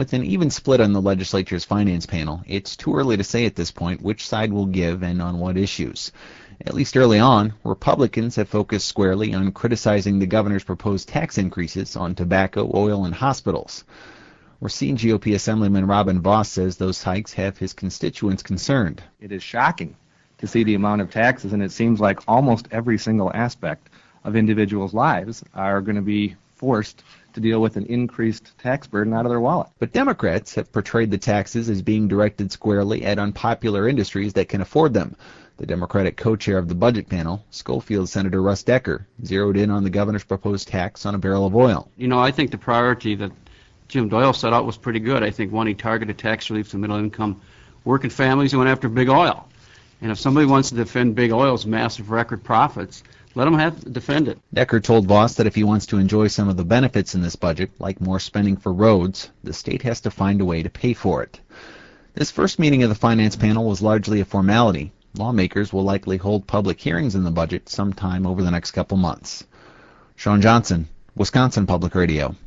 With an even split on the legislature's finance panel, it's too early to say at this point which side will give and on what issues. At least early on, Republicans have focused squarely on criticizing the governor's proposed tax increases on tobacco, oil, and hospitals. Racine GOP Assemblyman Robin Vos says those hikes have his constituents concerned. It is shocking to see the amount of taxes, and it seems like almost every single aspect of individuals' lives are going to be forced to deal with an increased tax burden out of their wallet. But Democrats have portrayed the taxes as being directed squarely at unpopular industries that can afford them. The Democratic co-chair of the budget panel, Schofield Senator Russ Decker, zeroed in on the governor's proposed tax on a barrel of oil. I think the priority that Jim Doyle set out was pretty good. I think, one, he targeted tax relief to middle-income working families and went after big oil. And if somebody wants to defend big oil's massive record profits, let them defend it. Decker told Vos that if he wants to enjoy some of the benefits in this budget, like more spending for roads, the state has to find a way to pay for it. This first meeting of the finance panel was largely a formality. Lawmakers will likely hold public hearings in the budget sometime over the next couple months. Sean Johnson, Wisconsin Public Radio.